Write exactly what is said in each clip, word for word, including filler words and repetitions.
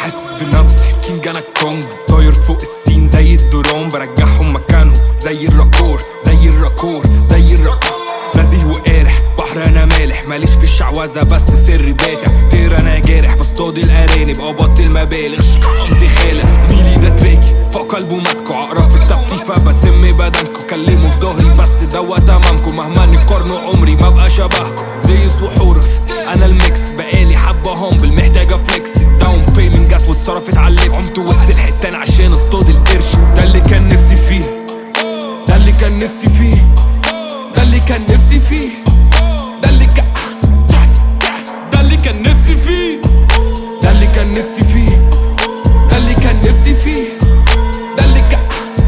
حاسس بنفسي كينج انا الكونج، طاير فوق السين زي الدرون، برجعهم مكانهم زي الراكور زي الراكور زي الراكور. نزيه وقارح بحر انا مالح، ماليش في الشعوذة بس سري باتع. طير انا جارح بصطاد الارانب او بطل مبالغ قمت خالق. زميلي ده تراكي فوق قلبه ماتكو، عقرب في كتابتي فبسم بدنكو. كلموا في ضهري بس دوا تمامكو، مهما نقارنوا عمري ما بقى شبهكو. زيوس وحورس انا الميكس، بقالي حبة هامبل محتاجة فليكس. الداون بيمنت جت واتصرفت على اللبس، عمت وسط الحتان عشان اصطاد القرش. ده اللي كان نفسي فيه، ده اللي كان نفسي فيه، ده اللي كان نفسي فيه، ده اللي كان ده اللي كان نفسي فيه، ده اللي كان نفسي فيه، ده اللي كان نفسي فيه، ده اللي كان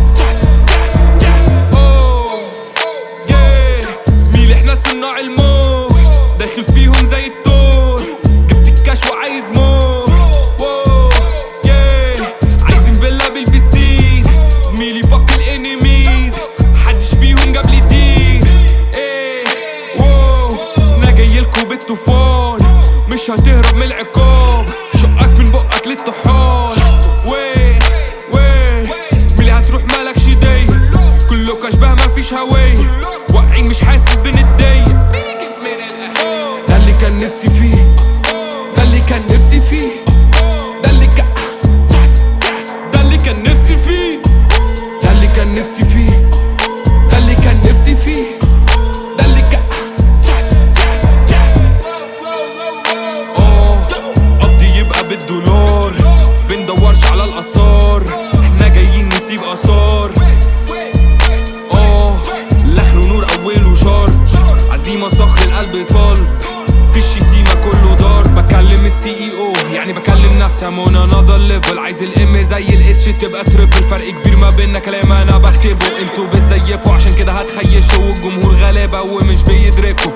اوه yeah. زميلي احنا صناع الموت، داخل فيهم زي التور. جبت الكاش وعايز مور واو yeah. عايزين فيلا بالبسين، زميلي فك الانيميز، محدش فيهم جاب لي دين ايه واو. انا جايلكوا بالطوفان مش هتهرب من العقاب، شقك من بقك للطحال ويه ويه. زميلي هتروح مالكش داي، كلك اشباه مفيش هواية، واقعين مش حاسس بنتضايق. ده اللي كان نفسي فيه، ده اللي كان نفسي فيه، ده اللي كان ده اللي كان نفسي فيه، ده اللي كان نفسي فيه، ده اللي كان نفسي فيه، ده اللي كان اوه. قضي يبقى بالدولار، بندورش على الآثار، احنا جايين نسيب آثار اوه. الاخر نور اوله شارج، عزيمة صخر القلب صلب، في الشتيمة كله دار. بكلم السي اي او يعني بكلم نفسي، I'm on another level. عايز الام زي الاتش تبقى تريبل، فرق كبير ما بيننا كلام انا بكتبه، انتوا بتزيفوا عشان كده هتخيشوا، والجمهور غلابة ومش بيدركوا.